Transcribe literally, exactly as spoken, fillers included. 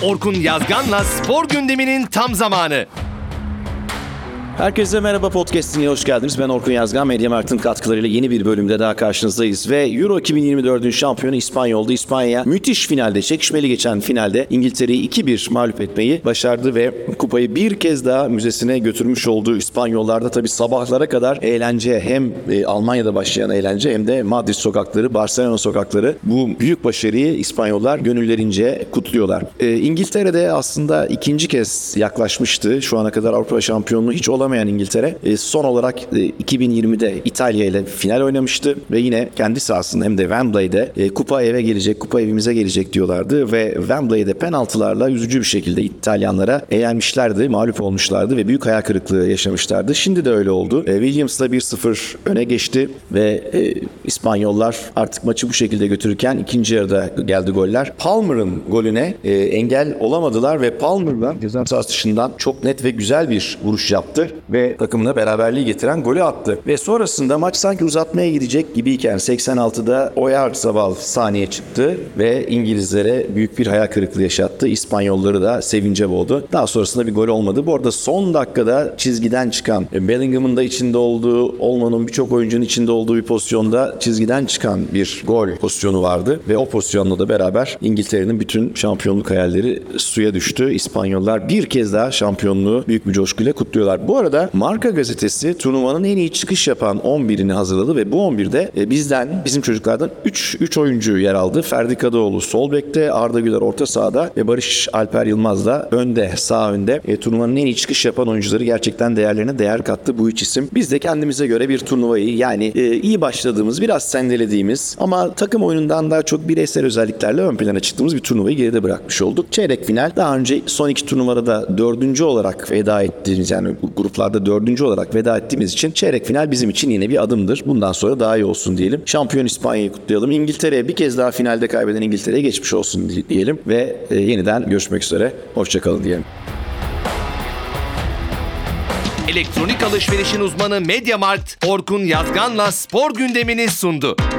Orkun Yazgan'la spor gündeminin tam zamanı. Herkese merhaba, podcast'ine hoş geldiniz. Ben Orkun Yazgan, Mediamarkt'ın katkılarıyla yeni bir bölümde daha karşınızdayız. Ve Euro iki bin yirmi dördün şampiyonu İspanyol'du. İspanya müthiş finalde, çekişmeli geçen finalde İngiltere'yi iki bir mağlup etmeyi başardı ve kupayı bir kez daha müzesine götürmüş olduğu İspanyollarda tabii sabahlara kadar eğlence, hem e, Almanya'da başlayan eğlence hem de Madrid sokakları, Barcelona sokakları, bu büyük başarıyı İspanyollar gönüllerince kutluyorlar. E, İngiltere'de aslında ikinci kez yaklaşmıştı. Şu ana kadar Avrupa şampiyonluğu hiç olamayan İngiltere son olarak iki bin yirmide İtalya ile final oynamıştı ve yine kendi sahasında hem de Wembley'de kupa eve gelecek, kupa evimize gelecek diyorlardı ve Wembley'de penaltılarla üzücü bir şekilde İtalyanlara eğlenmişlerdi, mağlup olmuşlardı ve büyük hayal kırıklığı yaşamışlardı. Şimdi de öyle oldu. Williams'la bir sıfır öne geçti ve İspanyollar artık maçı bu şekilde götürürken ikinci yarıda geldi goller. Palmer'ın golüne engel olamadılar ve Palmer'la ceza sahası dışından çok net ve güzel bir vuruş yaptı ve takımına beraberliği getiren golü attı. Ve sonrasında maç sanki uzatmaya gidecek gibiyken seksen altıda Oyarzabal sahneye çıktı ve İngilizlere büyük bir hayal kırıklığı yaşattı. İspanyolları da sevince boğdu. Daha sonrasında bir gol olmadı. Bu arada son dakikada çizgiden çıkan, Bellingham'ın da içinde olduğu, Olmo'nun birçok oyuncunun içinde olduğu bir pozisyonda çizgiden çıkan bir gol pozisyonu vardı ve o pozisyonla da beraber İngiltere'nin bütün şampiyonluk hayalleri suya düştü. İspanyollar bir kez daha şampiyonluğu büyük bir coşkuyla kutluyorlar. Bu arada Marca gazetesi turnuvanın en iyi çıkış yapan on birini hazırladı ve bu on birde bizden, bizim çocuklardan üç oyuncu yer aldı. Ferdi Kadıoğlu sol bekte, Arda Güler orta sahada ve Barış Alper Yılmaz da önde, sağ önde. E, turnuvanın en iyi çıkış yapan oyuncuları, gerçekten değerlerine değer kattı bu üç isim. Biz de kendimize göre bir turnuvayı, yani e, iyi başladığımız, biraz sendelediğimiz ama takım oyunundan daha çok bireysel özelliklerle ön plana çıktığımız bir turnuvayı geride bırakmış olduk. Çeyrek final, daha önce son iki turnuvada dördüncü olarak veda ettiğimiz, yani gruplarda dördüncü olarak veda ettiğimiz için çeyrek final bizim için yine bir adımdır. Bundan sonra daha iyi olsun diyelim. Şampiyon İspanya'yı kutlayalım. İngiltere'ye bir kez daha finalde kaybeden İngiltere'ye geçmiş olsun diyelim ve e, yeniden görüşmek üzere. Hoşçakalın diyelim. Elektronik alışverişin uzmanı Mediamarkt, Orkun Yazgan'la spor gündemini sundu.